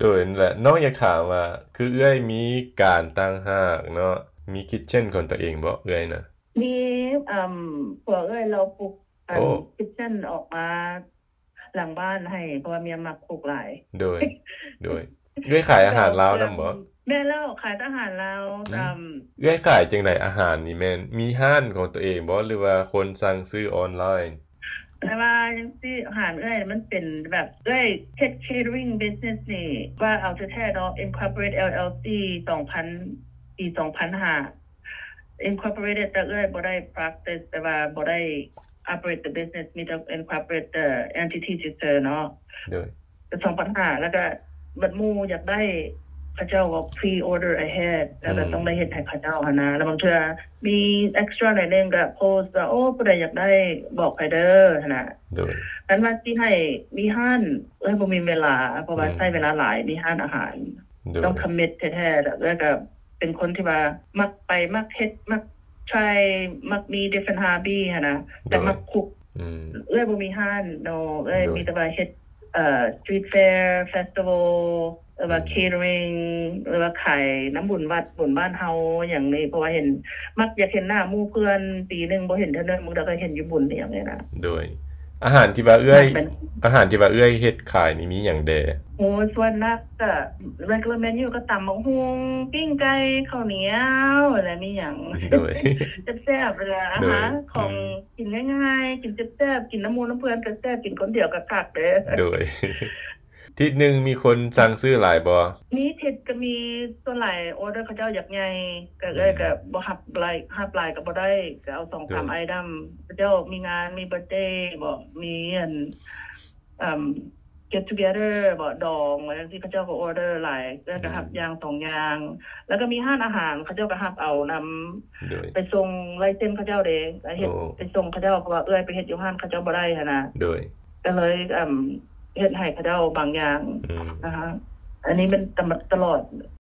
โดยนั่นแหละน้องอยากถามว่าคือเอื้อยมีการตั้งหากเนาะมีคิทเช่นของตัวเองบ่เอื้อยน่ะมีผัวเราปลูกโอ้คิทเช่นออกมาหลังบ้านให้เพราะว่าเมียมักปลูกหลายโดยโดยเอื้อยขายอาก็หารเอาเครื่องลาวนำบ่แม่เล่าขายทหารแล้วอืมเอื้อยขายจังไดอาหารนี่แม่นมีร้านของตัวเองบ่หรือว่าคนสั่งซื้อออนไลน์แต่ว่าจังซี่อาหารมันเป็นแบบเฮ็ด catering business นี่ว่าเอาแท้ๆเนาะ Incorporate LLC 2000ปี2005 Incorporated แต่บ่ได้ practice แต่ว่าบ่ได้ operate the business มีแต่ incorporate the entity ซื่อๆเนาะโดยแต่2005แล้วก็บัดหมู่อยากได้เขาเจ้าก็ pre order ahead แล้วก็ต้องได้เฮ็ดให้เขาเจ้าหั้นนะแล้วบางเทื่อมี extra หน่อยนึงก็โพสต์ว่าโอ้ผู้ใดอยากได้บอกให้เด้อหั้นน่ะโดยอันว่าสิให้มีร้านบ่มีเวลาเพราะว่าใช้เวลาหลายมีร้านอาหารโดยต้อง commit แท้ๆแล้วก็เป็นคนที่ว่ามักไปมักเฮ็ดมัก try มักมี different hobby หั้นนะแต่มักคุกอืมบ่มีร้านเนาะโดยมีแต่ว่าเฮ็ดstreet fair festival หรือว่า catering หรือว่าขายน้ำบุญวัดบุญบ้านเฮาอย่างนี้เพราะว่าเห็นมักอยากเห็นหน้าหมู่เพื่อนปีนึงบ่เห็นเทื่อนึงมื้อใดก็เห็นอยู่บุญอหยังนี้นะโดยอาหารที่ว่าเอื้อยมักเป็นอาหารที่ว่าเอื้อยเฮ็ดขายนี่มีหยังแดโอ้ส่วนนักก็ regular menu ก็ตำบักหุ่งปิ้งไก่ข้าวเหนียวอะไรมีหยังโดยแซ่บๆเลยอาโดยหารของอืมกินง่ายๆกินแซ่บๆกินน้ำหมู่น้ำเพื่อนก็แซ่บกินคนเดียวก็คักเด้อโดยอาทิตย์หนึ่งมีคนสั่งซื้อหลายบ่มีเท็ดก็มีส่วนหลายออเดอร์เขาเจ้าอยากใหญ่ก็อืมก็บ่รับหลายก็บ่ได้ก็เอาโดย 2-3ไอตมเขาเจ้ามีงานมีเบิร์ธเดย์บ่มีเอ่อ get together บ่ดองอะไรจังซี่เขาเจ้าก็ออเดอร์หลายก็อืมรับอย่าง2อย่างแล้วก็มีร้านอาหารเขาเจ้าก็รับเอานโดยำไปส่งลายเซ็นเขาเจ้าเด้ก็เฮ็โอ้ดไปส่งเขาเจ้าเพราะว่าไปเฮ็ดอยู่ร้านเขาเจ้าบ่ได้หันน่ะโดยก็เลยเฮ็ดให้เขาเจ้าบางอย่างอืมนะคะอันนี้มันตลอด